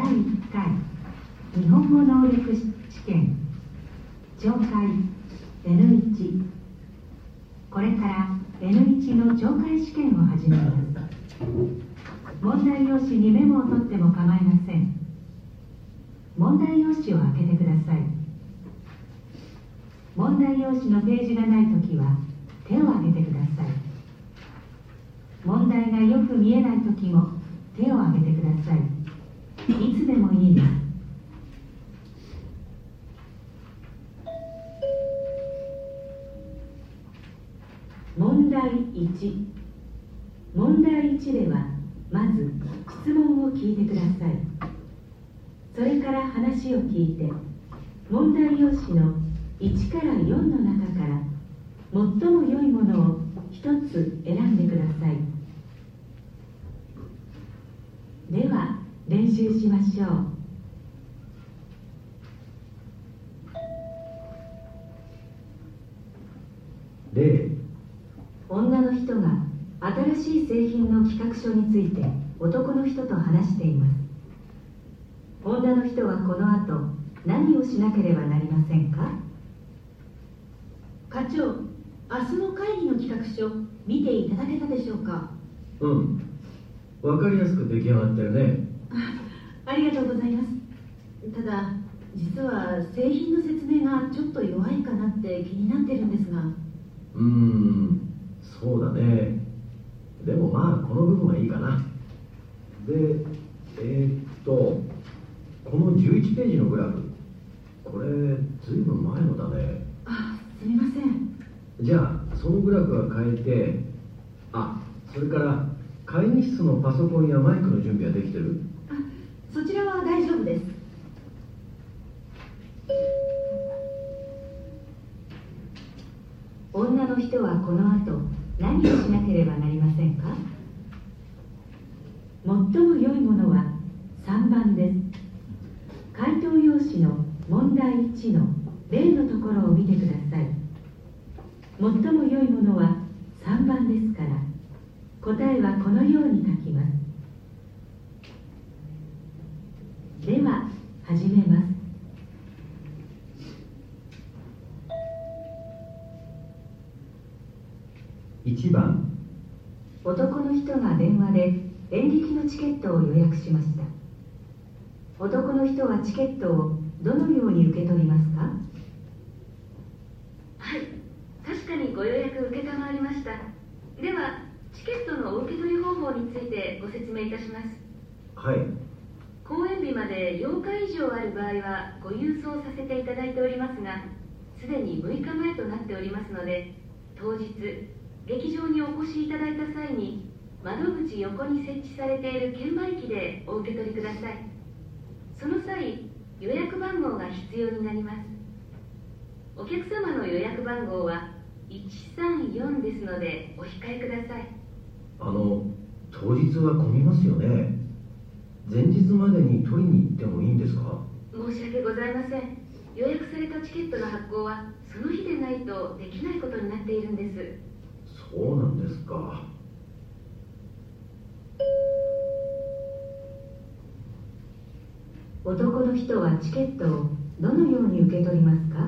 1回日本語能力試験聴解 N1。 これから N1 の聴解試験を始めます。問題用紙にメモを取っても構いません。問題用紙を開けてください。問題用紙のページがないときは手を挙げてください。問題がよく見えないときも手を挙げてください。いつでもいいです。問題1。問題1ではまず質問を聞いてください。それから話を聞いて、問題用紙の1から4の中から最も良いものを一つ選んでください。では練習しましょう。 例、 女の人が新しい製品の企画書について男の人と話しています。女の人はこの後何をしなければなりませんか？ 課長、明日の会議の企画書見ていただけたでしょうか？ うん。わかりやすく出来上がってるね。 ありがとうございます。ただ、実は製品の説明がちょっと弱いかなって気になってるんですが。 そうだね。でもまあこの部分はいいかな。で、この11ページのグラフ、これずいぶん前のだね。 すみません。 じゃあそのグラフは変えて、それから会議室のパソコンやマイクの準備はできてる？ そちらは大丈夫です。 女の人はこの後何をしなければなりませんか？最も良いものは3番です。回答用紙の問題1の例のところを見てください。最も良いものは3番ですから、答えはこのように書きます。では始めます。 1番。 男の人が電話で演劇のチケットを予約しました。男の人はチケットをどのように受け取りますか？ はい、確かにご予約承りました。ではチケットのお受け取り方法についてご説明いたします。 はい。 公演日まで8日以上ある場合はご郵送させていただいておりますが、すでに6日前となっておりますので、当日劇場にお越しいただいた際に窓口横に設置されている券売機でお受け取りください。その際、予約番号が必要になります。お客様の予約番号は134ですのでお控えください。 当日は混みますよね。前日までに取りに行ってもいいんですか？ 申し訳ございません。予約されたチケットの発行はその日でないとできないことになっているんです。 そうなんですか。 男の人はチケットをどのように受け取りますか？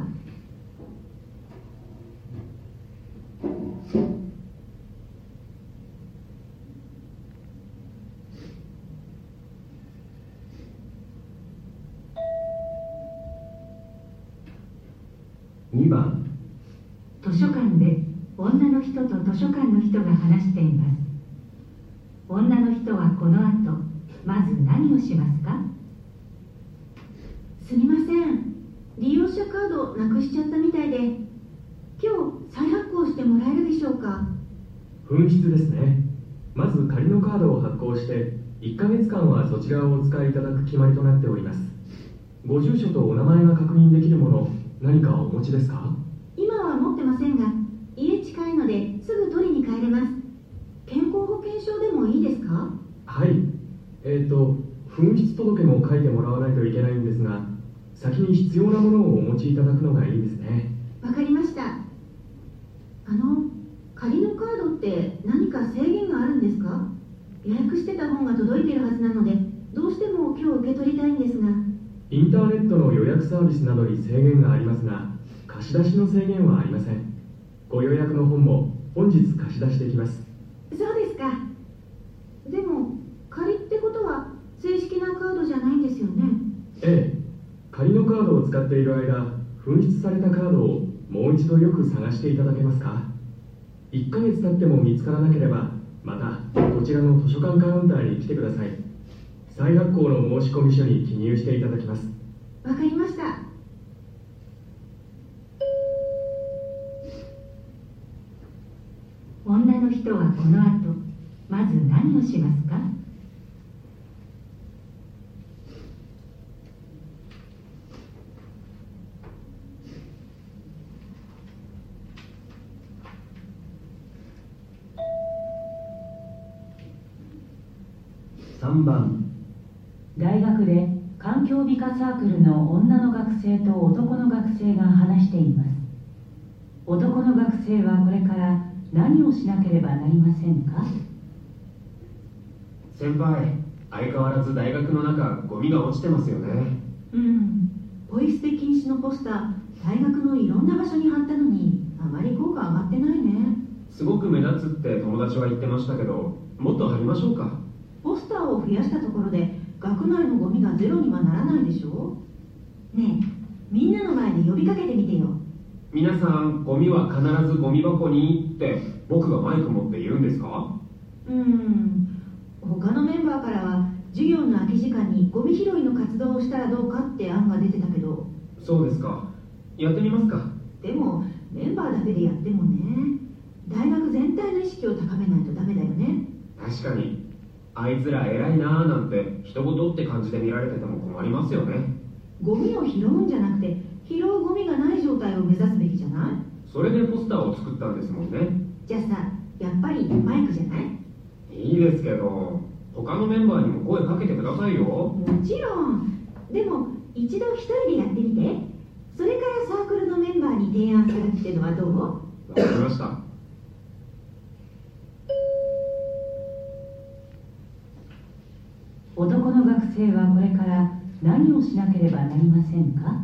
2番。 図書館で女の人と図書館の人が話しています。女の人はこの後まず何をしますか？ すみません。利用者カードなくしちゃったみたいで、今日再発行してもらえるでしょうか？ 紛失ですね。まず仮のカードを発行して1ヶ月間はそちらをお使いいただく決まりとなっております。ご住所とお名前が確認できるもの何かお持ちですか？ 今は持ってませんが、家近いのですぐ取りに帰れます。健康保険証でもいいですか？ はい。紛失届も書いてもらわないといけないんですが、先に必要なものをお持ちいただくのがいいですね。 わかりました。仮のカードって何か制限があるんですか？予約してた本が届いてるはずなので、 どうしても今日受け取りたいんですが。 インターネットの予約サービスなどに制限がありますが、貸し出しの制限はありません。ご予約の本も本日貸し出しできます。 そうですか。でも仮ってことは正式なカードじゃないんですよね。 ええ、仮のカードを使っている間、紛失されたカードをもう一度よく探していただけますか。1ヶ月経っても見つからなければ、またこちらの図書館カウンターに来てください。再発行の申込書に記入していただきます。 わかりました。 女の人はこの後まず何をしますか？ 3番。 大学で環境美化サークルの女の学生と男の学生が話しています。男の学生はこれから何をしなければなりませんか？ 先輩、相変わらず大学の中ゴミが落ちてますよね。 ポイ捨て禁止のポスター、大学のいろんな場所に貼ったのにあまり効果上がってないね。 すごく目立つって友達は言ってましたけど、もっと貼りましょうか。 ポスターを増やしたところで学内のゴミがゼロにはならないでしょ。ねえ、みんなの前で呼びかけてみてよ。 皆さん、ゴミは必ずゴミ箱にって僕がマイク持って言うんですか？ 他のメンバーからは授業の空き時間にゴミ拾いの活動をしたらどうかって案が出てたけど。 そうですか。やってみますか。 でもメンバーだけでやってもね、大学全体の意識を高めないとダメだよね。 確かに、あいつら偉いなーなんて人事って感じで見られてても困りますよね。 ゴミを拾うんじゃなくて拾うゴミがない状態を目指すべきじゃない？ それでポスターを作ったんですもんね。 じゃあさ、やっぱりマイクじゃない？ いいですけど、他のメンバーにも声かけてくださいよ。 もちろん。でも一度一人でやってみて。それからサークルのメンバーに提案するってのはどう？ わかりました。 男の学生はこれから何をしなければなりませんか？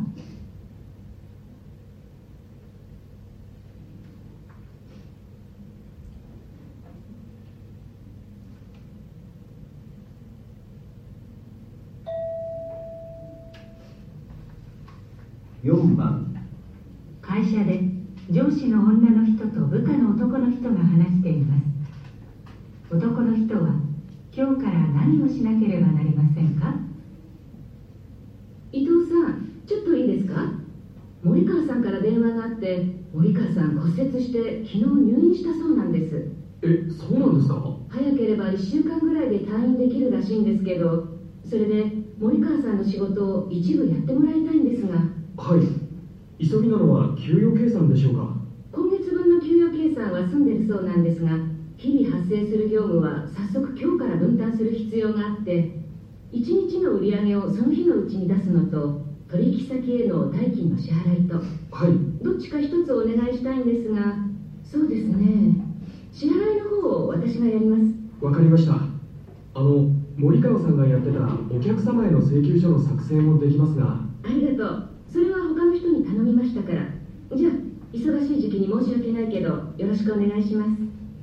4番。 会社で上司の女の人と部下の男の人が話しています。男の人は今日から何をしなければなりませんか？ 伊藤さん、ちょっといいですか？森川さんから電話があって、森川さん骨折して昨日入院したそうなんです。 え、そうなんですか？ 早ければ1週間ぐらいで退院できるらしいんですけど、それで森川さんの仕事を一部やってもらいたいんですが。 はい、急ぎなのは給与計算でしょうか？ 今月分の給与計算は済んでるそうなんですが、日々発生する業務は早速今日から分担する必要があって、1日の売り上げをその日のうちに出すのと、取引先への代金の支払いと、 はい、 どっちか一つお願いしたいんですが。そうですね、支払いの方を私がやります。 わかりました。森川さんがやってたお客様への請求書の作成もできますが。 ありがとう。それは他の人に頼みましたから。じゃあ忙しい時期に申し訳ないけどよろしくお願いします。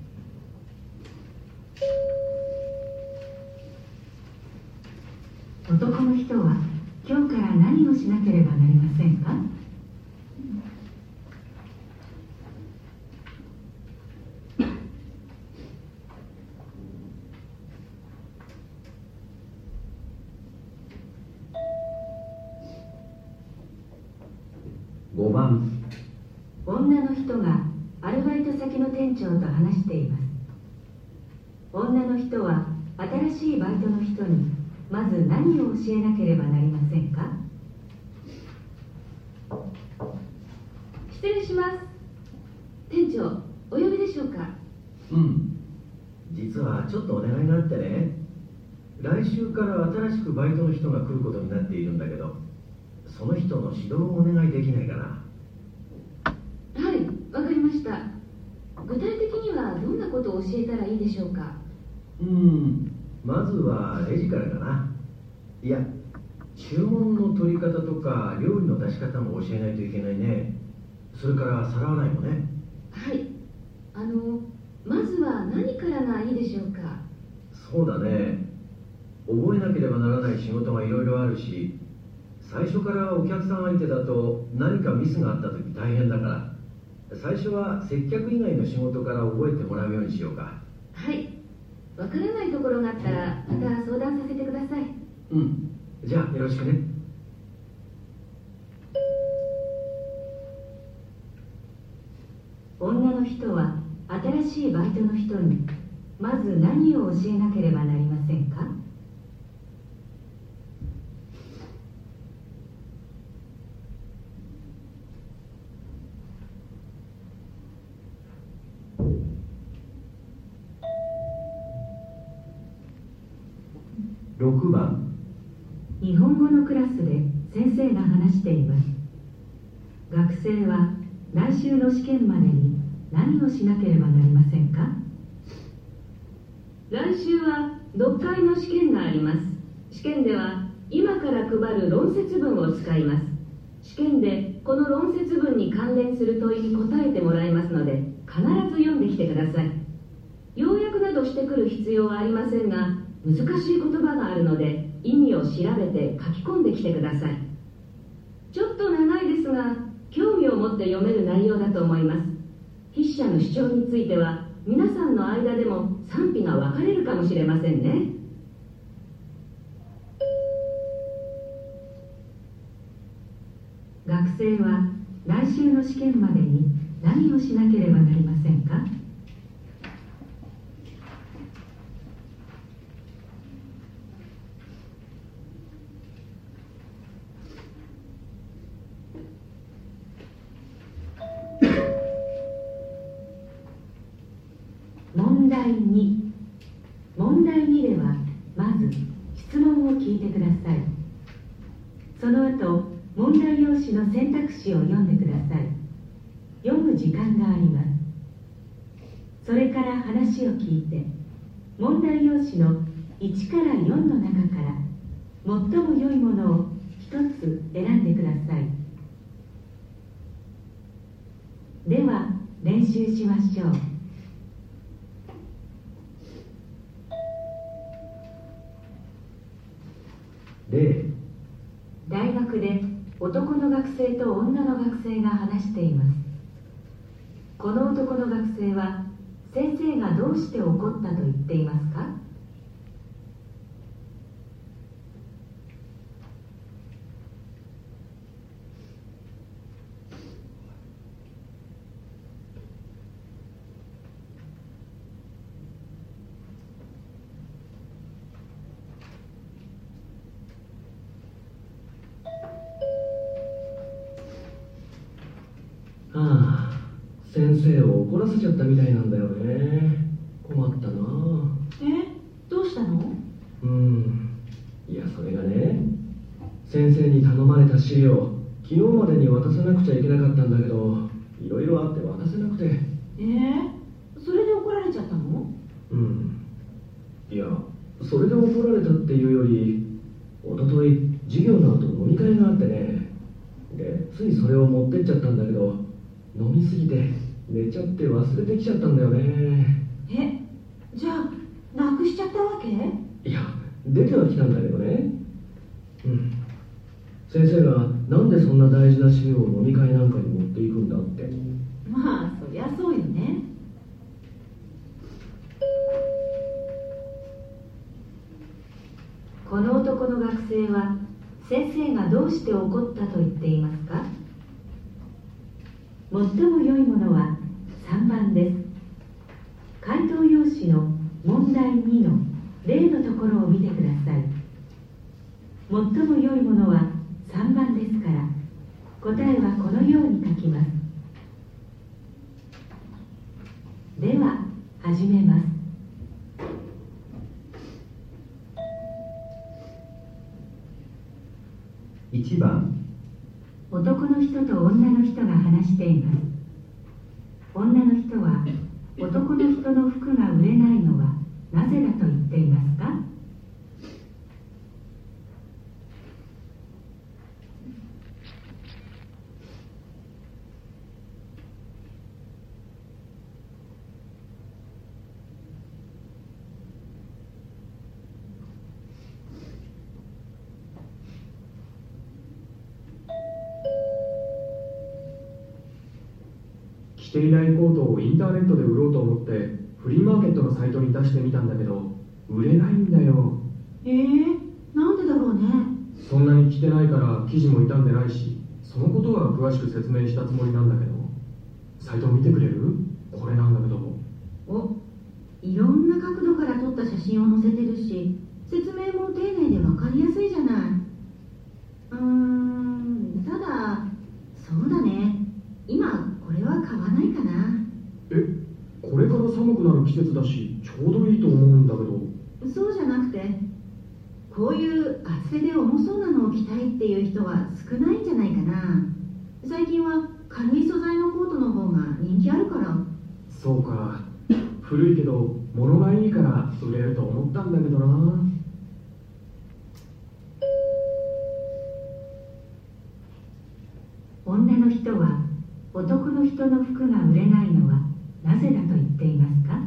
男の人は今日から何をしなければなりませんか？ 5番。 女の人がアルバイト先の店長と話しています。女の人は新しいバイトの人にまず何を教えなければなりませんか？ 失礼します。店長、お呼びでしょうか？ 実はちょっとお願いがあってね、来週から新しくバイトの人が来ることになっているんだけど、その人の指導をお願いできないかな。 はい、わかりました。具体的にはどんなことを教えたらいいでしょうか？ まずはレジからかな。 いや、注文の取り方とか料理の出し方も教えないといけないね。それから皿洗いもね。 はい。まずは何からがいいでしょうか。 そうだね。覚えなければならない仕事がいろいろあるし、最初からお客さん相手だと何かミスがあった時大変だから、最初は接客以外の仕事から覚えてもらうようにしようか。 はい。わからないところがあったらまた相談させてください。 うん。じゃあよろしくね。 女の人は新しいバイトの人にまず何を教えなければなりませんか？ 6番。 日本語のクラスで先生が話しています。学生は来週の試験までに何をしなければなりませんか？ 来週は読解の試験があります。試験では今から配る論説文を使います。試験でこの論説文に関連する問いに答えてもらいますので、必ず読んできてください。要約などしてくる必要はありませんが、難しい言葉があるので意味を調べて書き込んできてください。ちょっと長いですが、興味を持って読める内容だと思います。筆者の主張については皆さんの間でも賛否が分かれるかもしれませんね。 学生は来週の試験までに何をしなければなりませんか？問題2。問題2ではまず質問を聞いてください。その後、問題用紙の選択肢を読んでください。読む時間があります。それから話を聞いて、問題用紙の1から4の中から最も良いものを1つ選んでください。では練習しましょう。 例。 大学で男の学生と女の学生が話しています。この男の学生は先生がどうして怒ったと言っていますか？ 先生を怒らせちゃったみたいなんだよね。困ったな。 どうしたの？ いや、それがね、先生に頼まれた資料、昨日までに渡さなくちゃいけなかったんだけど、いろいろあって渡せなくて。 それで怒られちゃったの？ いや、それで怒られたっていうより、一昨日授業の後飲み会があってね。で、ついそれを持ってっちゃったんだけど、飲みすぎて寝ちゃって忘れてきちゃったんだよね。 じゃあなくしちゃったわけ？ いや、出てはきたんだけどね。先生がなんでそんな大事な資料を飲み会なんかに持っていくんだって。 まあそりゃそうよね。 この男の学生は先生がどうして怒ったと言っていますか？最も良いものは3番です。回答用紙の問題2の例のところを見てください。最も良いものは3番ですから、答えはこのように書きます。では始めます。 1番。 男の人と女の人が話しています。女の人は男の人の服が売れないのはなぜだと言っていますか？ 着ていないコートをインターネットで売ろうと思ってフリーマーケットのサイトに出してみたんだけど売れないんだよ。 なんでだろうね。 そんなに着てないから生地も傷んでないし、そのことは詳しく説明したつもりなんだけど。サイト見てくれる？これなんだけど。 いろんな角度から撮った写真を載せてるし、説明も丁寧で分かりやすいじゃない。ただ、そうだね、今これは買わないかな。 これから寒くなる季節だしちょうどいいと思うんだけど。 そうじゃなくて、こういう厚手で重そうなのを着たいっていう人は少ないんじゃないかな。最近は軽い素材のコートの方が人気あるから。 そうか、古いけど物がいいから売れると思ったんだけどな。 女の人は男の人の服が売れないのはなぜだと言っていますか？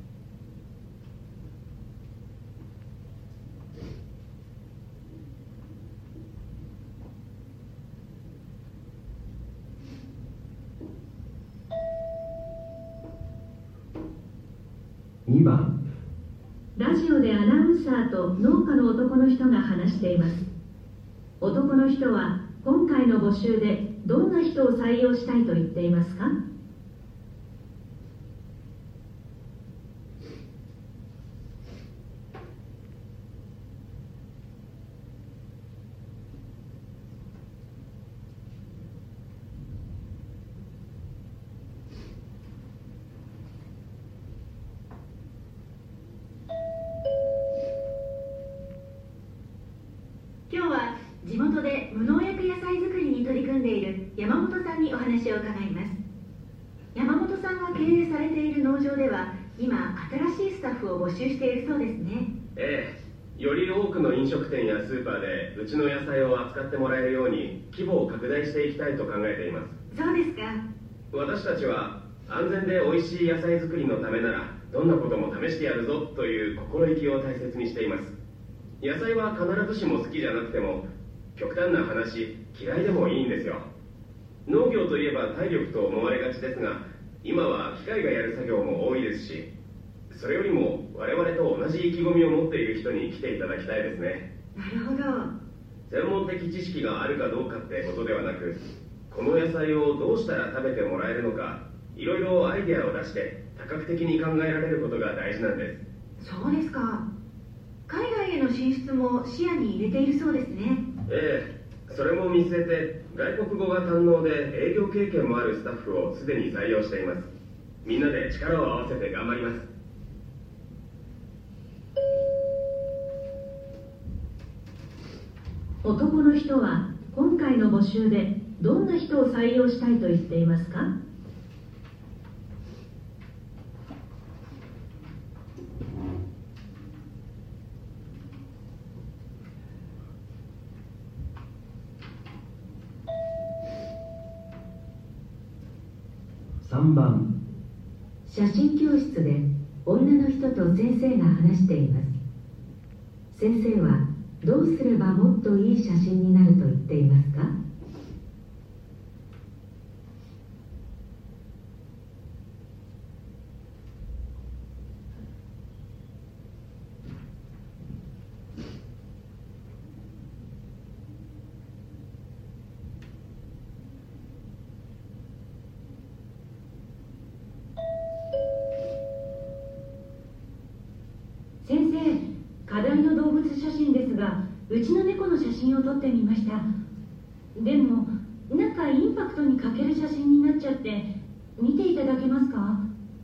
2番。 ラジオでアナウンサーと農家の男の人が話しています。男の人は今回の募集でどんな人を採用したいと言っていますか？ 今日は地元で無農薬野菜作りに取り組んでいる山本さんにお話を伺います。山本さんが経営されている農場では今新しいスタッフを募集しているそうですね。 より多くの飲食店やスーパーでうちの野菜を扱ってもらえるように規模を拡大していきたいと考えています。 そうですか。 私たちは安全で美味しい野菜作りのためならどんなことも試してやるぞという心意気を大切にしています。野菜は必ずしも好きじゃなくても極端な話嫌いでもいいんですよ。農業といえば体力と思われがちですが、今は機械がやる作業も多いですし、それよりも我々と同じ意気込みを持っている人に来ていただきたいですね。 なるほど。 専門的知識があるかどうかってことではなく、この野菜をどうしたら食べてもらえるのか、いろいろアイデアを出して多角的に考えられることが大事なんです。 そうですか。海外への進出も視野に入れているそうですね。 それも見据えて外国語が堪能で営業経験もあるスタッフをすでに採用しています。みんなで力を合わせて頑張ります。 男の人は今回の募集でどんな人を採用したいと言っていますか？ 3番。 写真教室で女の人と先生が話しています。先生はどうすればもっといい写真になると言っていますか？ 先生、課題の動物写真ですが、うちの猫の写真を撮ってみました。でもなんかインパクトに欠ける写真になっちゃって見ていただけますか？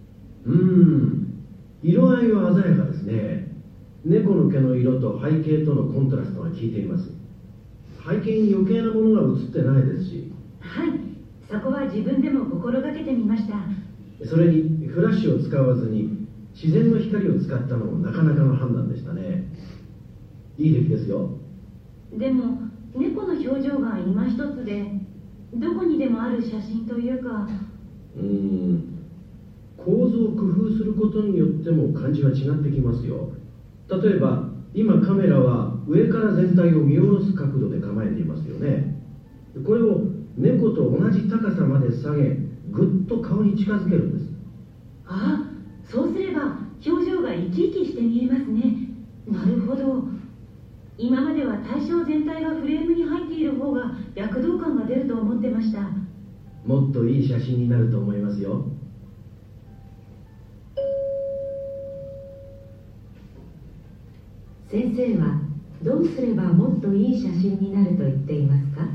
色合いは鮮やかですね。猫の毛の色と背景とのコントラストが効いています。背景に余計なものが映ってないですし。 はい、そこは自分でも心がけてみました。 それにフラッシュを使わずに自然の光を使ったのもなかなかの判断でしたね。いい出来ですよ。 でも猫の表情が今一つで、どこにでもある写真というか。 構図を工夫することによっても感じは違ってきますよ。例えば今カメラは上から全体を見下ろす角度で構えていますよね。これを猫と同じ高さまで下げぐっと顔に近づけるんです。 ああ、そうすれば表情が生き生きして見えますね。なるほど。今までは対象全体がフレームに入っている方が躍動感が出ると思ってました。 もっといい写真になると思いますよ。 先生はどうすればもっといい写真になると言っていますか？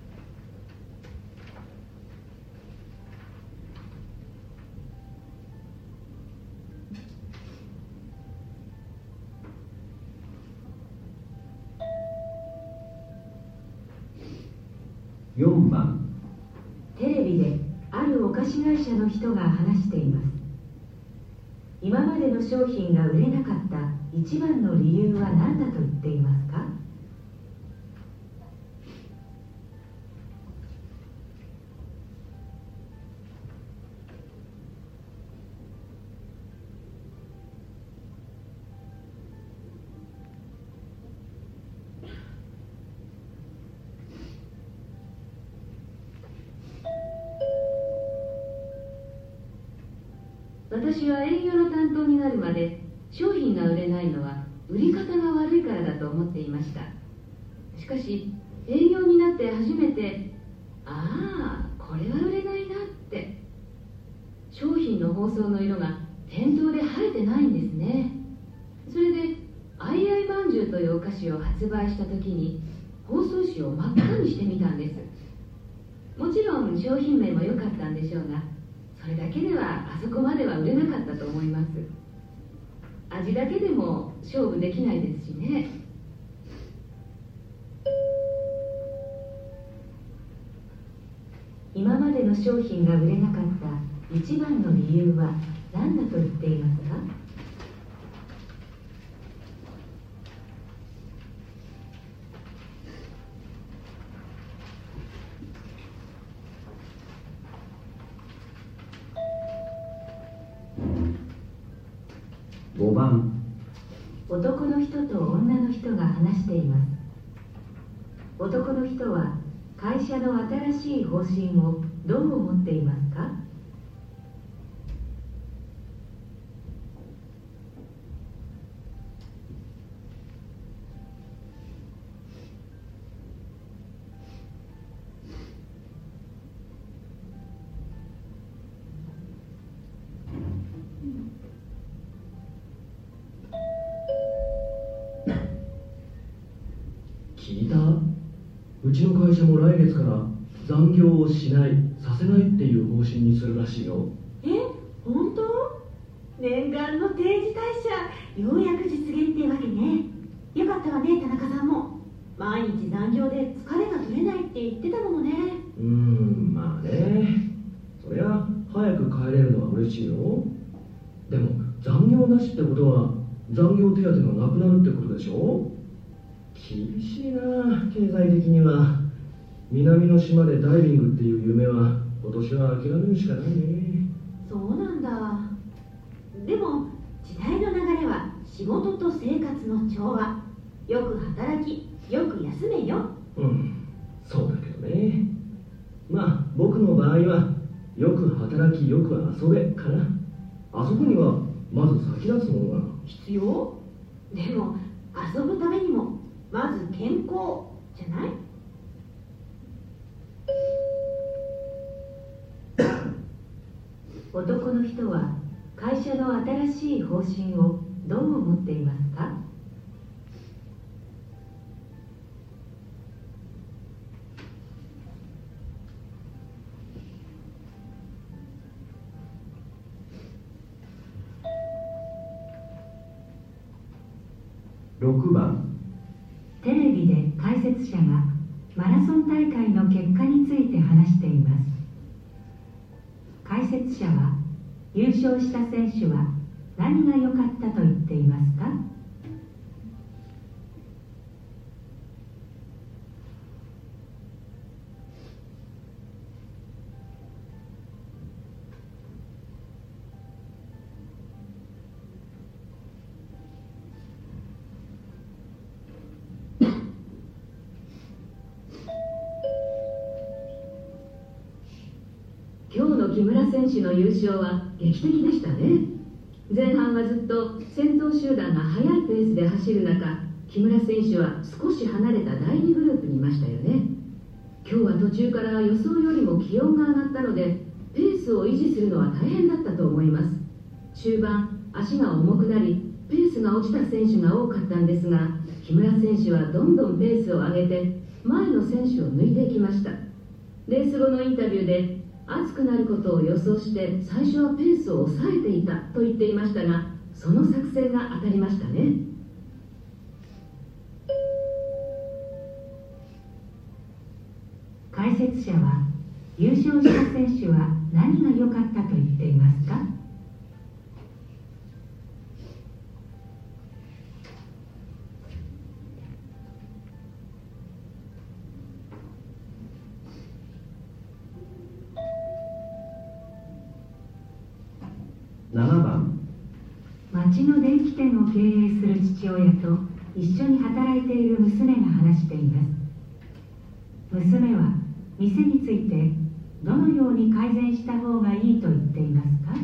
4番。 テレビであるお菓子会社の人が話しています。今までの商品が売れなかった一番の理由は何だと言っていますか？ 私は営業の担当になるまで商品が売れないのは売り方が悪いからだと思っていました。しかし営業になって初めて、ああこれは売れないなって。商品の包装の色が店頭で映えてないんですね。それでアイアイまんじゅうというお菓子を発売した時に包装紙を真っ赤にしてみたんです。もちろん商品名も良かったんでしょうが、それだけではあそこまでは売れなかったと思います。味だけでも勝負できないですしね。 今までの商品が売れなかった一番の理由は何だと言っていますか？ 5番。 男の人と女の人が話しています。男の人は会社の新しい方針をどう思っていますか？ 聞いた？うちの会社も来月から残業をしない、させないっていう方針にするらしいよ。 え、本当？念願の定時退社、ようやく実現ってわけね。よかったわね、田中さんも。毎日残業で疲れが取れないって言ってたものね。 まあね。そりゃ早く帰れるのは嬉しいよ。でも残業なしってことは残業手当がなくなるってことでしょ。厳しいな、経済的には。南の島でダイビングっていう夢は今年は諦めるしかないね。 そうなんだ。でも時代の流れは仕事と生活の調和。よく働き、よく休めよ。 そうだけどね。まあ僕の場合はよく働きよく遊べかな。あそこにはまず先立つものが必要。でも遊ぶためにもまず健康じゃない？ 男の人は会社の新しい方針をどう思っていますか？ 6番。 テレビで解説者がマラソン大会の結果について話しています。解説者は優勝した選手は何が良かったと言っていますか？ 木村選手の優勝は劇的でしたね。前半はずっと先頭集団が速いペースで走る中、木村選手は少し離れた第2グループにいましたよね。今日は途中から予想よりも気温が上がったので、ペースを維持するのは大変だったと思います。中盤、足が重くなりペースが落ちた選手が多かったんですが、木村選手はどんどんペースを上げて前の選手を抜いていきました。レース後のインタビューで暑くなることを予想して最初はペースを抑えていたと言っていましたが、その作戦が当たりましたね。 解説者は優勝した選手は何が良かったと言っていますか？ 7番。 町の電気店を経営する父親と一緒に働いている娘が話しています。娘は店についてどのように改善した方がいいと言っていますか？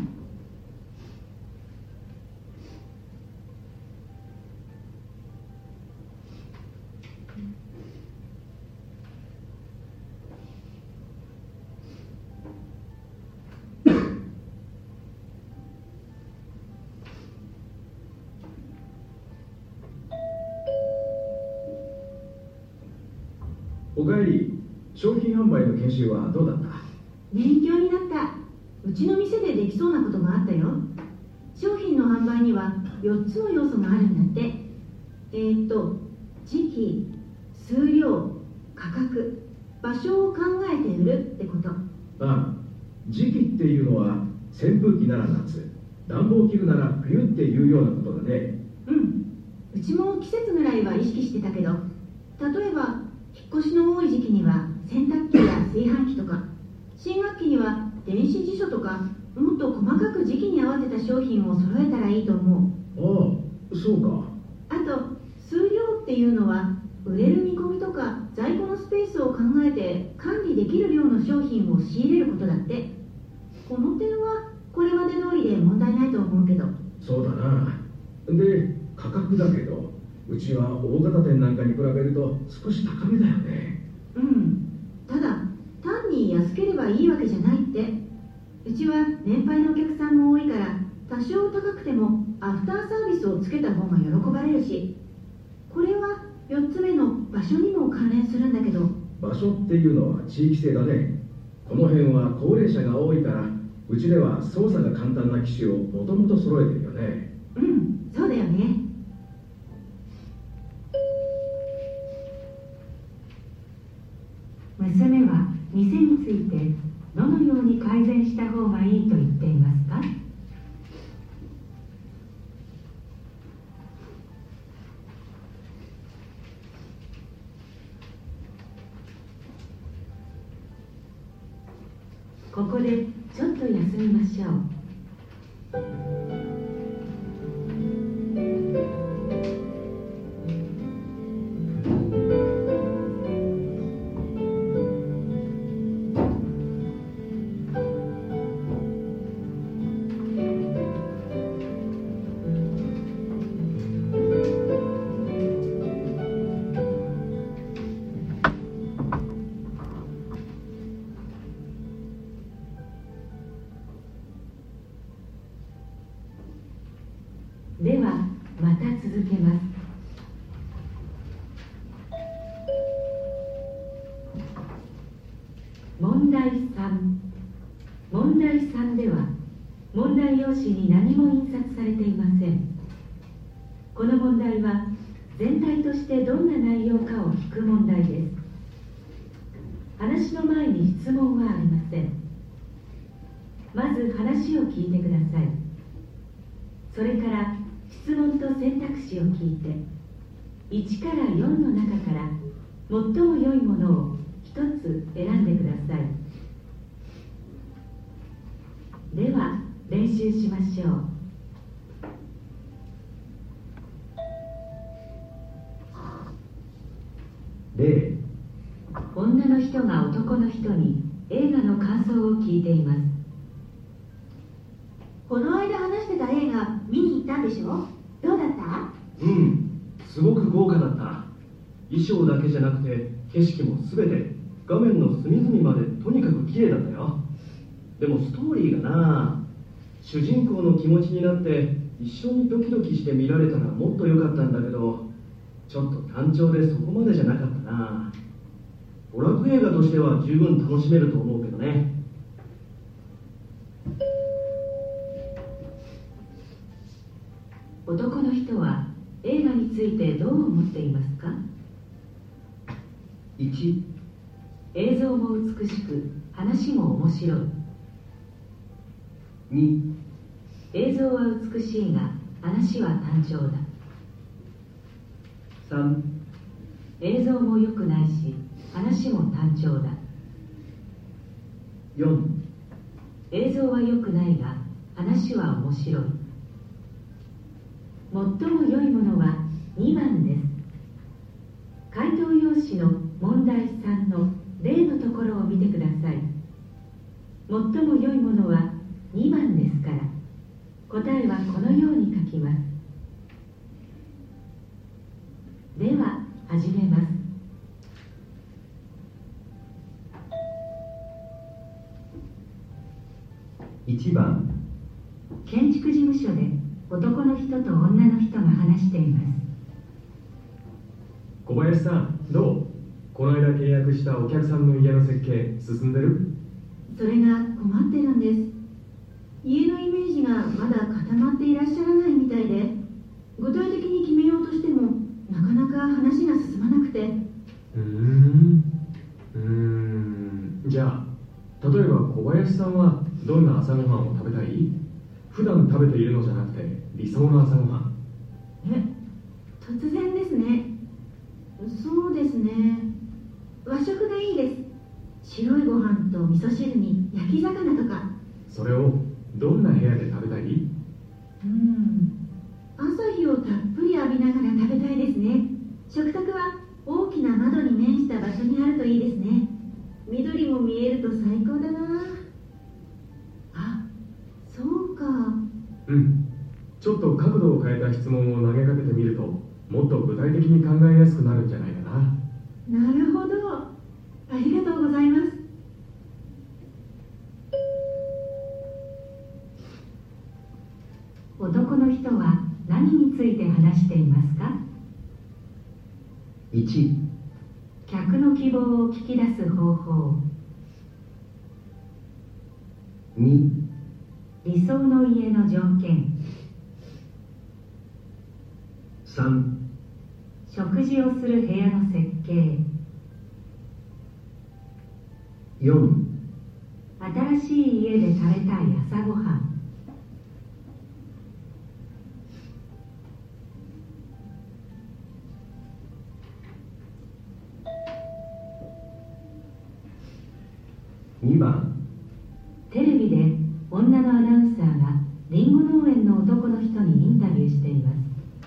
おかえり。商品販売の研修はどうだった？ 勉強になった。うちの店でできそうなことがあったよ。商品の販売には4つの要素があるんだって。時期、数量、価格、場所を考えて売るってこと。 ああ、時期っていうのは扇風機なら夏、暖房器具なら冬っていうようなことだね。 うん、うちも季節ぐらいは意識してたけど、例えば引っ越しの多い時期には洗濯機や炊飯器とか、新学期には電子辞書とか、もっと細かく時期に合わせた商品を揃えたらいいと思う。 ああ、そうか。 あと数量っていうのは売れる見込みとか在庫のスペースを考えて管理できる量の商品を仕入れることだって。この点はこれまで通りで問題ないと思うけど。 そうだな。で、価格だけど、うちは大型店なんかに比べると少し高めだよね。 うん、ただ単に安ければいいわけじゃないって。うちは年配のお客さんも多いから、多少高くてもアフターサービスをつけた方が喜ばれるし、これは4つ目の場所にも関連するんだけど。 場所っていうのは地域性だね。この辺は高齢者が多いから、うちでは操作が簡単な機種をもともと揃えてるよね。 うん、そうだよね。 娘は店についてどのように改善した方がいいと言っていますか？ここでちょっと休みましょう。ではまた続けます。問題3。問題3では問題用紙に何も印刷されていません。この問題は全体としてどんな内容かを聞く問題です。話の前に質問はありません。まず話を聞いてください。それから質問と選択肢を聞いて、1から4の中から最も良いものを1つ選んでください。では練習しましょう。 例。 女の人が男の人に映画の感想を聞いています。 この間話してた映画見に行ったんでしょ？どうだった？ すごく豪華だった。衣装だけじゃなくて景色も全て画面の隅々までとにかく綺麗だったよ。でもストーリーがな、主人公の気持ちになって一緒にドキドキして見られたらもっと良かったんだけど、ちょっと単調でそこまでじゃなかったな。娯楽映画としては十分楽しめると思うけどね。 男の人は映画についてどう思っていますか？ 1. 映像も美しく話も面白い。 2. 映像は美しいが話は単調だ。 3. 映像も良くないし話も単調だ。 4. 映像は良くないが話は面白い。最も良いものは2番です。回答用紙の問題3の例のところを見てください。最も良いものは2番ですから、答えはこのように書きます。では始めます。 1番。 建築事務所で男の人と女の人が話しています。 小林さん、どう？この間契約したお客さんの家の設計進んでる？ それが困ってるんです。家のイメージがまだ固まっていらっしゃらないみたいで、具体的に決めようとしてもなかなか話が進まなくて。 じゃあ例えば小林さんはどんな朝ごはんを食べたい？普段食べているのじゃなくて理想の朝ごはん。 突然ですね。そうですね、和食がいいです。白いご飯と味噌汁に焼き魚とか。 それをどんな部屋で食べたい？ 朝日をたっぷり浴びながら食べたいですね。食卓は大きな窓に面した場所にあるといいですね。緑も見えると最高だな。あ、そうか。 ちょっと角度を変えた質問を投げかけてみるともっと具体的に考えやすくなるんじゃないかな。 なるほど、ありがとうございます。 男の人は何について話していますか？ 1. 客の希望を聞き出す方法。 2. 理想の家の条件。 3. 食事をする部屋の設計。 4. 新しい家で食べたい朝ごはん。 2番。 テレビで女のアナウンサーがリンゴ農園の男の人にインタビューしています。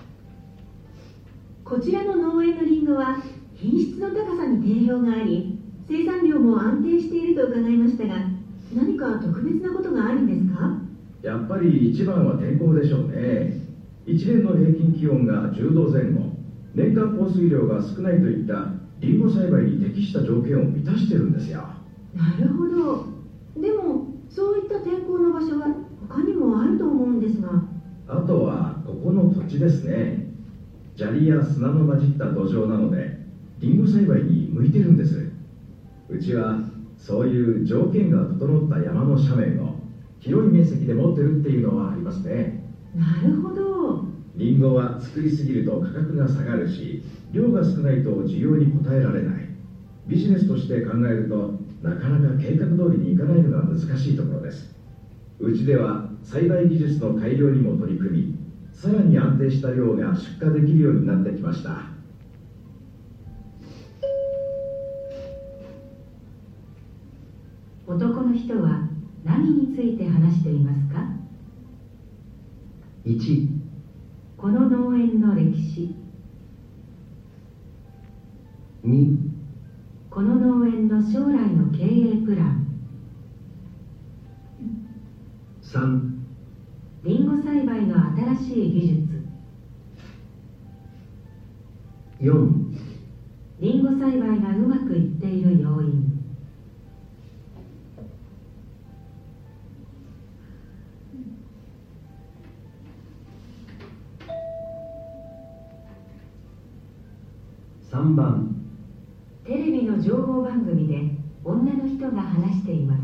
こちらの農園のリンゴは品質の高さに定評があり、生産量も安定していると伺いましたが、何か特別なことがあるんですか？ やっぱり一番は天候でしょうね。1年の平均気温が10度前後、年間降水量が少ないといったリンゴ栽培に適した条件を満たしてるんですよ。 なるほど。でもそういった天候の場所は他にもあると思うんですが。 あとはここの土地ですね。砂利や砂の混じった土壌なのでリンゴ栽培に向いてるんです。うちはそういう条件が整った山の斜面を広い面積で持ってるっていうのはありますね。 なるほど。 リンゴは作りすぎると価格が下がるし、量が少ないと需要に応えられない。ビジネスとして考えるとなかなか計画通りにいかないのが難しいところです。うちでは栽培技術の改良にも取り組み、さらに安定した量が出荷できるようになってきました。 男の人は何について話していますか？ 1. この農園の歴史。 2. この農園の将来の経営プラン。 3. ンゴ栽培の新しい技術。 4、 リンゴ栽培がうまくいっている要因。 3番、 テレビの情報番組で女の人が話しています。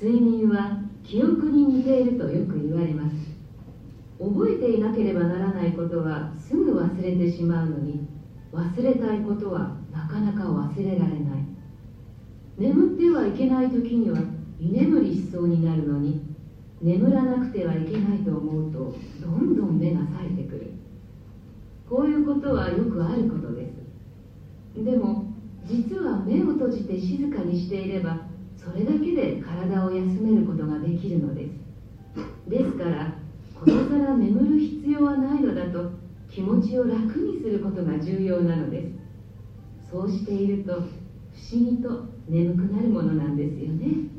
睡眠は記憶に似ているとよく言われます。覚えていなければならないことはすぐ忘れてしまうのに、忘れたいことはなかなか忘れられない。眠ってはいけない時には居眠りしそうになるのに、眠らなくてはいけないと思うとどんどん目が冴えてくる。こういうことはよくあることです。でも実は目を閉じて静かにしていれば、それだけで体を休めることができるのです。ですからことさら眠る必要はないのだと気持ちを楽にすることが重要なのです。そうしていると不思議と眠くなるものなんですよね。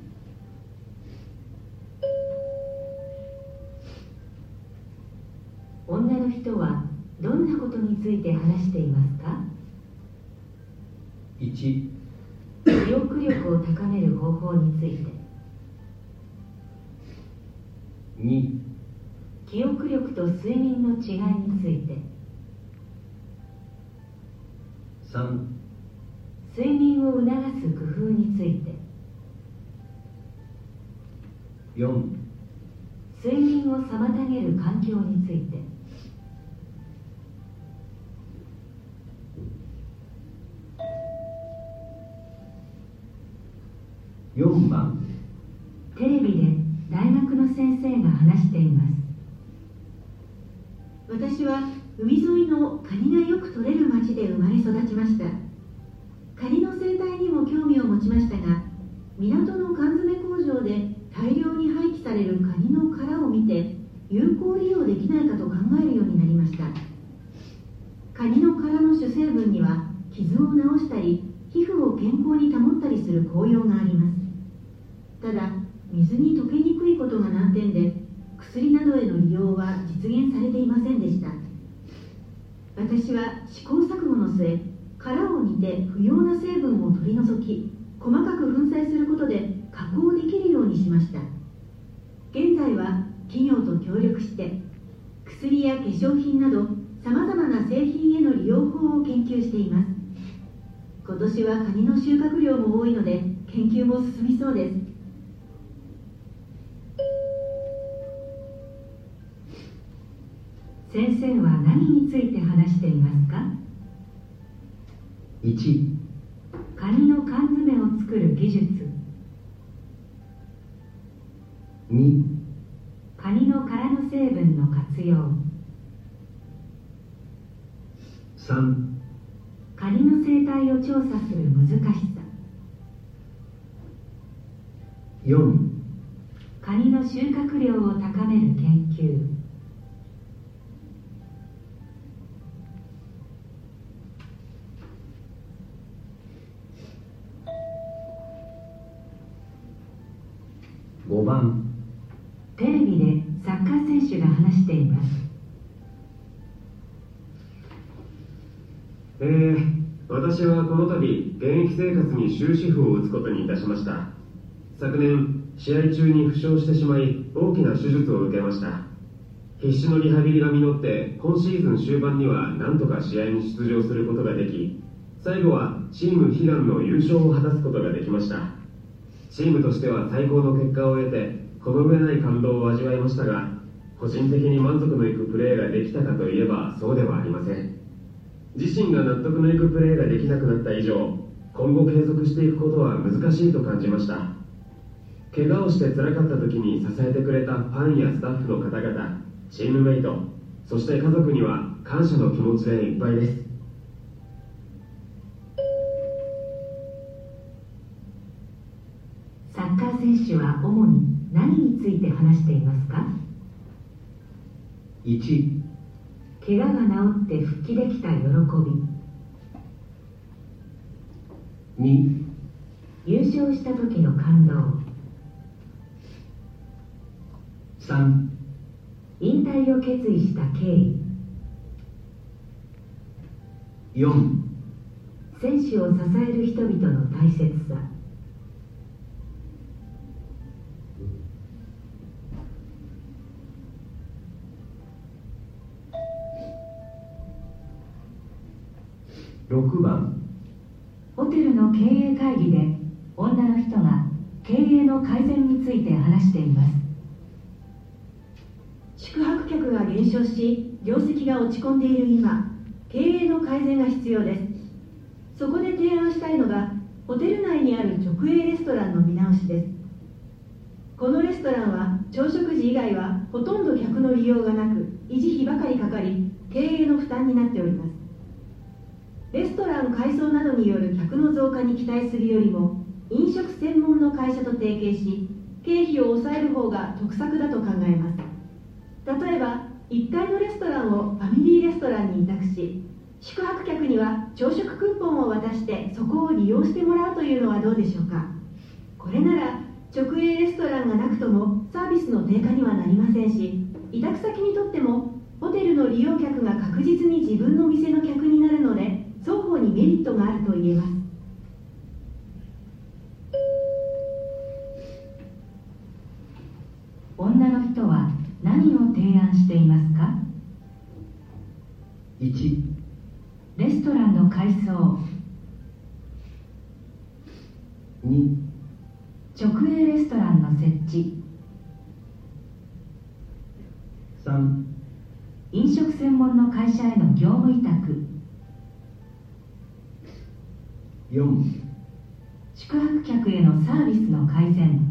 女の人はどんなことについて話していますか？ 1、 記憶力を高める方法について。 2、 記憶力と睡眠の違いについて。 3、 睡眠を促す工夫について。 4、 睡眠を妨げる環境について。 4番、 テレビで大学の先生が話しています。 私は海沿いのカニがよく取れる町で生まれ育ちました。カニの生態にも興味を持ちましたが、港の缶詰工場で大量に廃棄されるカニの殻を見て有効利用できないかと考えるようになりました。カニの殻の主成分には傷を治したり皮膚を健康に保ったりする効用があります。ただ水に溶けにくいことが難点で、薬などへの利用は実現されていませんでした。私は試行錯誤の末、殻を煮て不要な成分を取り除き、細かく粉砕することで加工できるようにしました。現在は企業と協力して薬や化粧品などさまざまな製品への利用法を研究しています。今年はカニの収穫量も多いので研究も進みそうです。 先生は何について話していますか？ 1、 カニの缶詰を作る技術。 2、 カニの殻の成分の活用。 3、 カニの生態を調査する難しさ。 4、 カニの収穫量を高める研究。 5番、 テレビでサッカー選手が話しています。 私はこの度現役生活に終止符を打つことにいたしました。昨年試合中に負傷してしまい大きな手術を受けました。必死のリハビリが実って今シーズン終盤には何とか試合に出場することができ、最後はチーム悲願の優勝を果たすことができました。チームとしては最高の結果を得てこの上ない感動を味わいましたが、個人的に満足のいくプレーができたかといえばそうではありません。自身が納得のいくプレーができなくなった以上、今後継続していくことは難しいと感じました。怪我をして辛かった時に支えてくれたファンやスタッフの方々、チームメイト、そして家族には感謝の気持ちでいっぱいです。 サッカー選手は主に何について話していますか？ 1、 怪我が治って復帰できた喜び。 2、 優勝した時の感動。 3、 引退を決意した経緯。 4、 選手を支える人々の大切さ。 6番、 ホテルの経営会議で女の人が経営の改善について話しています。 宿泊客が減少し、業績が落ち込んでいる今、経営の改善が必要です。そこで提案したいのが、ホテル内にある直営レストランの見直しです。このレストランは朝食時以外はほとんど客の利用がなく、維持費ばかりかかり、経営の負担になっております。レストラン改装などによる客の増加に期待するよりも、飲食専門の会社と提携し、経費を抑える方が得策だと考えます。例えば、1階のレストランをファミリーレストランに委託し、宿泊客には朝食クーポンを渡してそこを利用してもらうというのはどうでしょうか。これなら直営レストランがなくともサービスの低下にはなりませんし、委託先にとってもホテルの利用客が確実に自分の店の客になるので、双方にメリットがあると言えます。 女の人は何を提案していますか。 1、 レストランの改装。 2、 直営レストランの設置。 3、 飲食専門の会社への業務委託。 4、 宿泊客へのサービスの改善。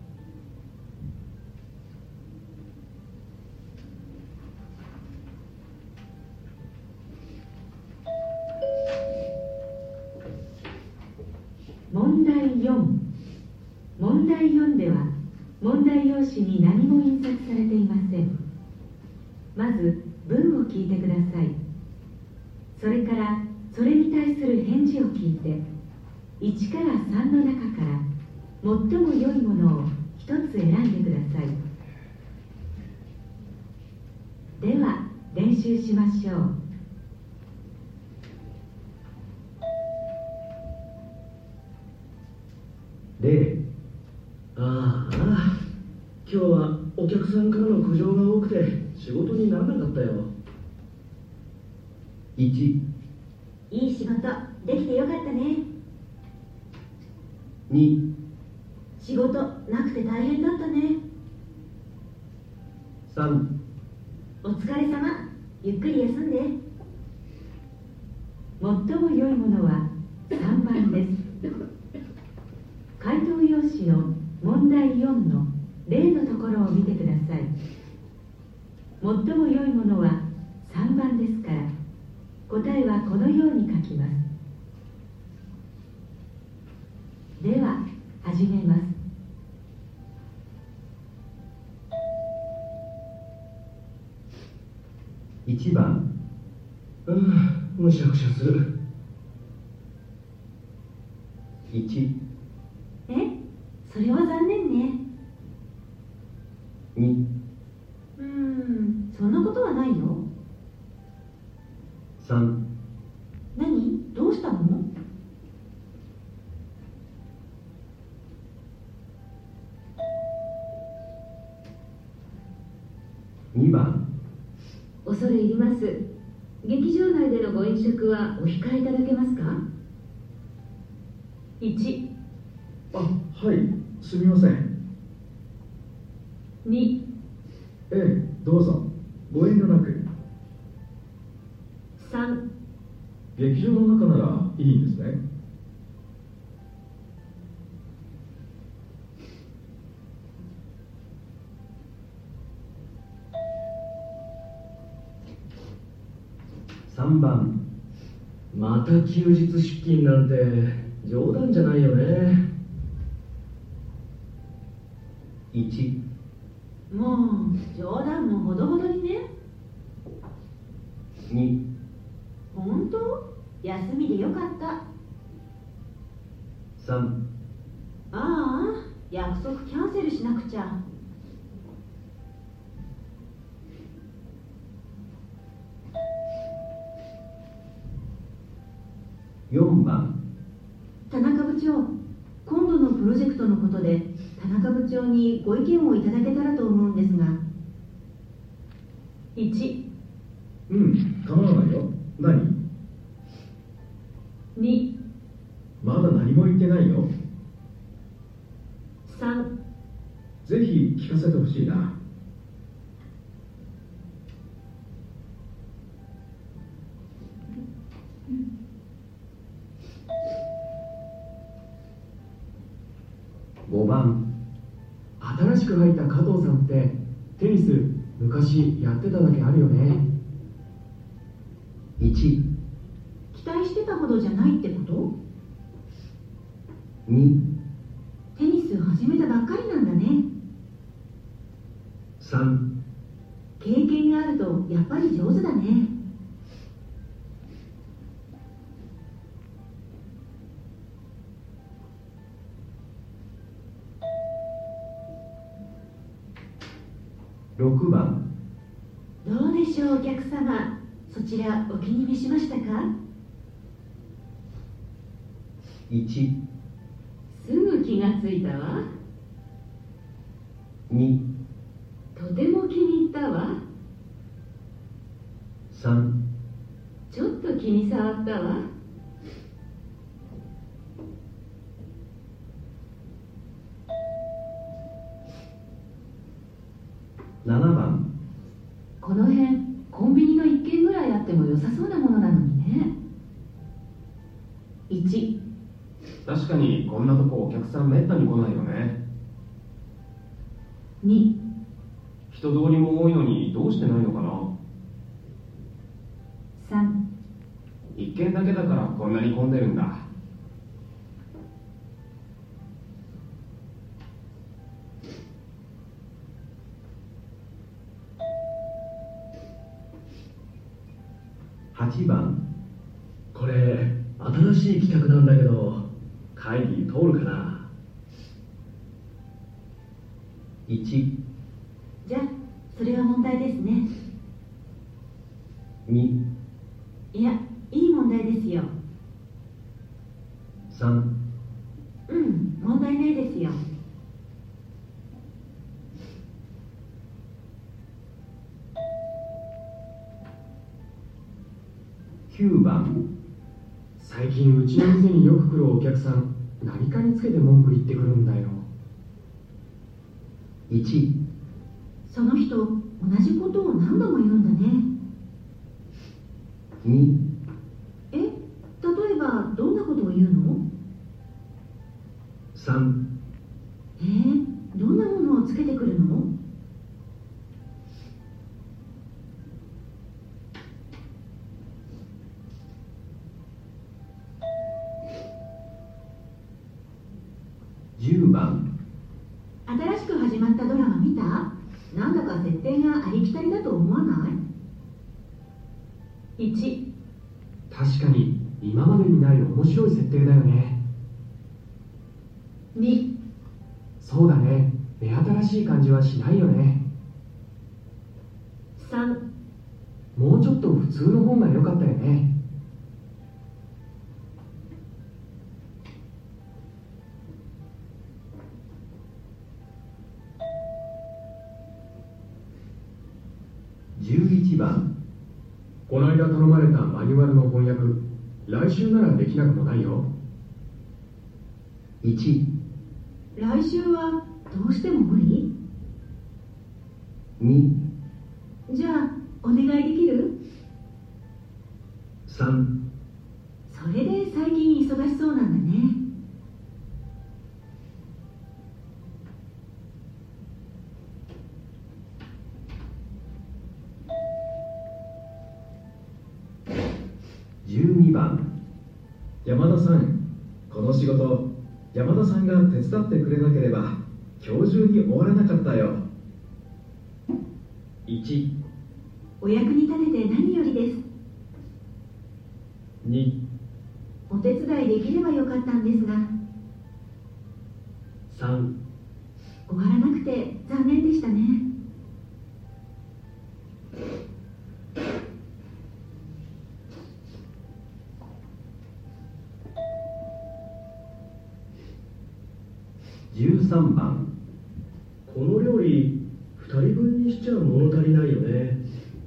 問題4。問題4では問題用紙に何も印刷されていません。まず文を聞いてください。それからそれに対する返事を聞いて、1から3の中から最も良いものを一つ選んでください。では練習しましょう。 例、 ああ、今日はお客さんからの苦情が多くて仕事にならなかったよ。 1、 いい仕事できてよかったね。 2、 仕事なくて大変だったね。 3、 お疲れ様、ゆっくり休んで。 最も良いものは3番です。回答用紙の問題4の例のところを見てください。最も良いものは3番ですから、答えはこのように書きます。では始めます。 1番、 むしゃくしゃする。 1、 それは残念ね。 2、 そんなことはないよ。 3、 何？どうしたの？ 2番、 恐れ入ります。劇場内でのご飲食はお控えいただけますか。 1、 あ、はい、すみません。 2、 ええ、どうぞ、ご遠慮なく。 3、 劇場の中ならいいんですね。 3番、 また休日出勤なんて冗談じゃないよね。 1、 もう冗談もほどほどにね。 2、 本当？休みでよかった。 3、 ああ、約束キャンセルしなくちゃ。 4番。 田中部長、今度のプロジェクトのことで田中部長にご意見をいただけたらと思うんですが。1、 構わないよ。何？ 2、 まだ何も言ってないよ。 3、 ぜひ聞かせてほしいな。 5番。 新しく入った加藤さんってテニス昔やってただけあるよね。 1、 期待してたほどじゃないってこと？ 2、 テニス始めたばっかりなんだね。 3、 経験があるとやっぱり上手だね。 6番。 どうでしょうお客様、そちらお気に召しましたか？ 1、 すぐ気がついたわ。 2、 とても気に入ったわ。 3、 ちょっと気に障ったわ。 7番。 この辺コンビニの1軒ぐらいあっても良さそうなものなのにね。 1、 確かにこんなとこお客さんめったに来ないよね。 2、 人通りも多いのにどうしてないのかな。 3、 一軒だけだからこんなに混んでるんだ。 8番。 これ新しい企画なんだけど会議通るかな。 1、 じゃあそれは問題ですね。 2、 いや、いい問題ですよ。 3、 問題ないですよ。 9番。 最近うちの店によく来るお客さん何かにつけて文句言ってくるんだよ。 1、 その人、同じことを何度も言うんだね。 2、 例えばどんなことを言うの 3、 どんなものをつけてくるの？ 10番。 新しく始まったドラマ見た？なんだか設定がありきたりだと思わない？ 1、 確かに今までにない面白い設定だよね。 2、 そうだね、目新しい感じはしないよね。 3、 もうちょっと普通の方が良かったよね。 11番。 この間頼まれたマニュアルの翻訳、来週ならできなくもないよ。 1、 来週はどうしても無理？ 2、 じゃあお願いできる？ 3、 それで最近忙しそうなんだね。 12番。 山田さん、この仕事山田さんが手伝ってくれなければ今日中に終わらなかったよ。 1、 お役に立てて何よりです。 2、 お手伝いできればよかったんですが、 3、 終わらなくて残念でしたね。 13番。 この料理2人分にしちゃ物足りないよね。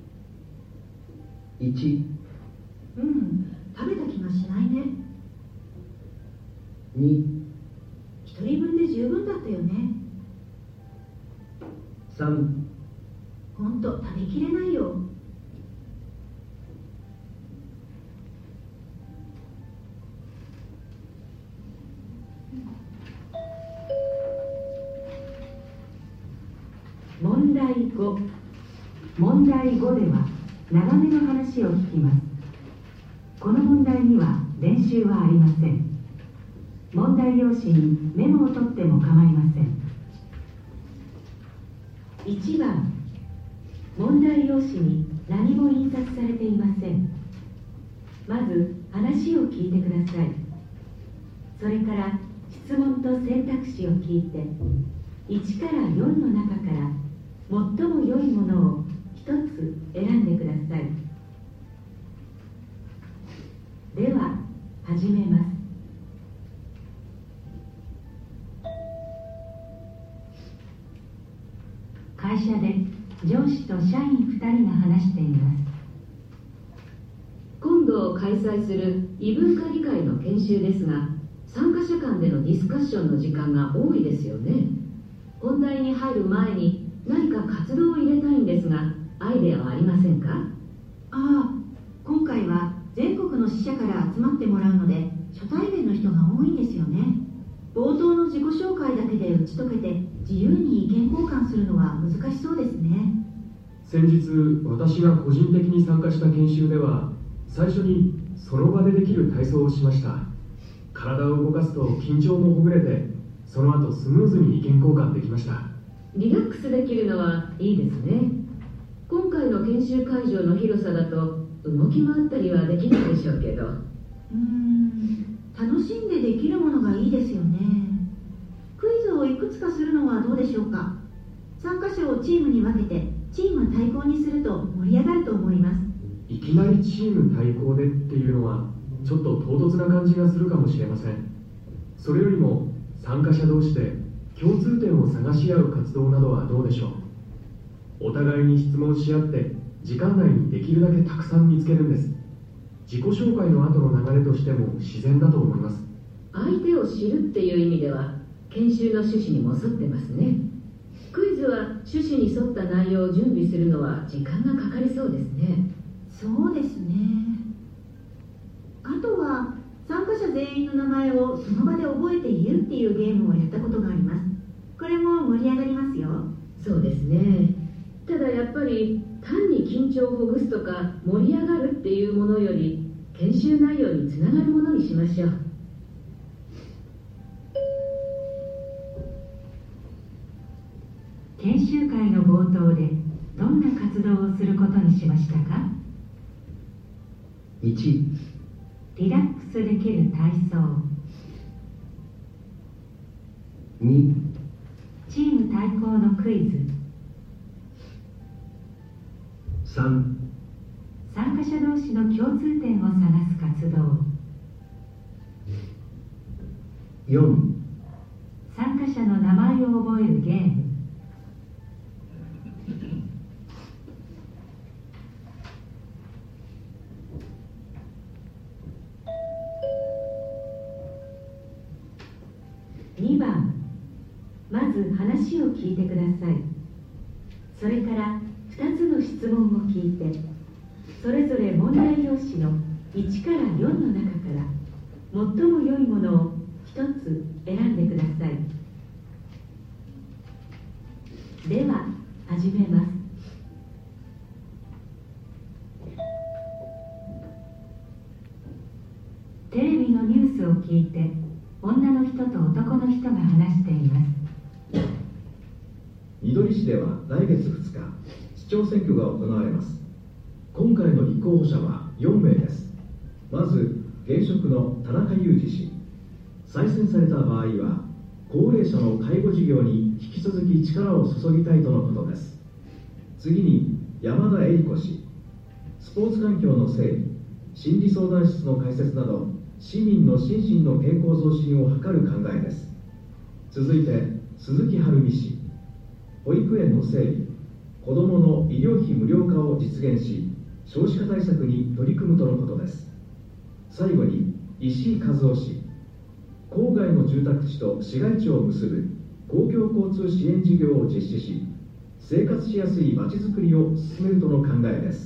1、 食べた気がしないね。 2、 一人分で十分だったよね。 3、 ほんと食べきれないよ。 問題5。問題5では長めの話を聞きます。この問題には練習はありません。問題用紙にメモを取っても構いません。1番、問題用紙に何も印刷されていません。まず話を聞いてください。それから質問と選択肢を聞いて1から4の中から最も良いものを一つ選んでください。では始めます。会社で上司と社員2人が話しています。 今度開催する異文化理解の研修ですが、参加者間でのディスカッションの時間が多いですよね。本題に入る前に何か活動を入れたいんですが、アイデアはありませんか？ 今回は全国の支社から集まってもらうので初対面の人が多いんですよね。冒頭の自己紹介だけで打ち解けて自由に意見交換するのは難しそうですね。 先日私が個人的に参加した研修では、最初にその場でできる体操をしました。体を動かすと緊張もほぐれて、その後スムーズに意見交換できました。 リラックスできるのはいいですね。今回の研修会場の広さだと動き回ったりはできないでしょうけど。 楽しんでできるものがいいですよね。クイズをいくつかするのはどうでしょうか。参加者をチームに分けてチーム対抗にすると盛り上がると思います。 いきなりチーム対抗でっていうのはちょっと唐突な感じがするかもしれません。それよりも参加者同士で共通点を探し合う活動などはどうでしょう。お互いに質問し合って時間内にできるだけたくさん見つけるんです。自己紹介の後の流れとしても自然だと思います。 相手を知るっていう意味では研修の趣旨にも沿ってますね。クイズは趣旨に沿った内容を準備するのは時間がかかりそうですね。 そうですね。あとは参加者全員の名前をその場で覚えて言うっていうゲームをやったことがあります。これも盛り上がりますよ。 そうですね。ただやっぱり単に緊張をほぐすとか盛り上がるっていうものより研修内容につながるものにしましょう。 研修会の冒頭でどんな活動をすることにしましたか？ 1、 リラックスできる体操。 2、 チーム対抗のクイズ。 3、 参加者同士の共通点を探す活動。 4、 参加者の名前を覚えるゲーム。2番、まず話を聞いてください。それから2つの質問を聞いて、それぞれ問題用紙の1から4の中から最も良いものを1つ選んでください。では始めます。テレビのニュースを聞いて女の人と男の人が話しています。 みどり市では来月2日市長選挙が行われます。今回の立候補者は4名です。まず現職の田中裕二氏。再選された場合は高齢者の介護事業に引き続き力を注ぎたいとのことです。次に山田恵理子氏。スポーツ環境の整備、心理相談室の開設など市民の心身の健康増進を図る考えです。 続いて鈴木晴美氏、保育園の整備、子どもの医療費無料化を実現し、少子化対策に取り組むとのことです。最後に石井和夫氏、郊外の住宅地と市街地を結ぶ公共交通支援事業を実施し、生活しやすいまちづくりを進めるとの考えです。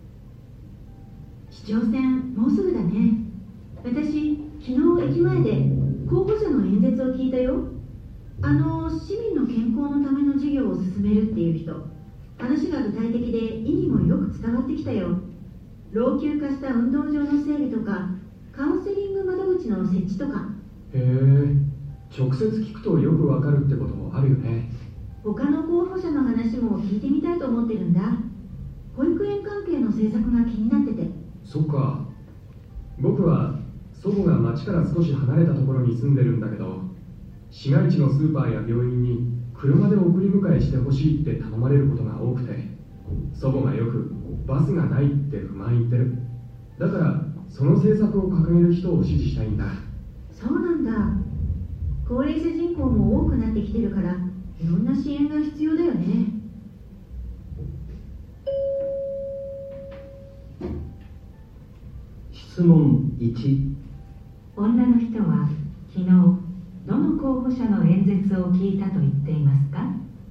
市長選もうすぐだね。私昨日駅前で候補者の演説を聞いたよ。市民の健康のための事業を進めるっていう人、話が具体的で意味もよく伝わってきたよ。老朽化した運動場の整備とか、カウンセリング窓口の設置とか。 へえ、直接聞くとよくわかるってこともあるよね。 他の候補者の話も聞いてみたいと思ってるんだ。保育園関係の政策が気になってて。 そっか。僕は祖母が町から少し離れたところに住んでるんだけど、市街地のスーパーや病院に車で送り迎えしてほしいって頼まれることが多くて、祖母がよくバスがないって不満言ってる。だからその政策を掲げる人を支持したいんだ。 そうなんだ。高齢者人口も多くなってきてるから、いろんな支援が必要だよね。 質問1。 女の人は昨日どの候補者の演説を聞いたと言っていますか？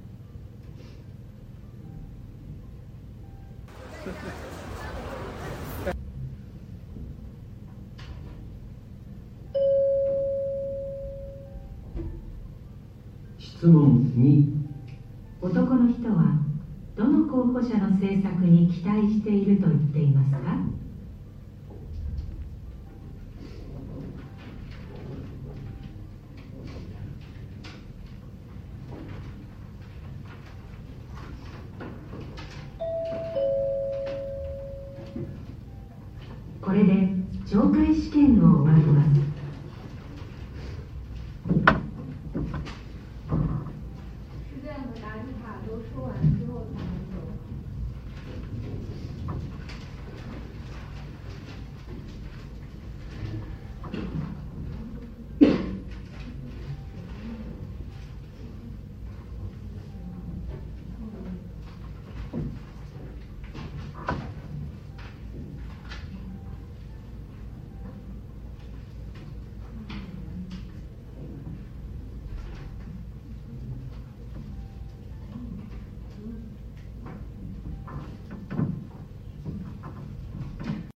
質問2。 男の人はどの候補者の政策に期待していると言っていますか？これで懲戒試験を終わります。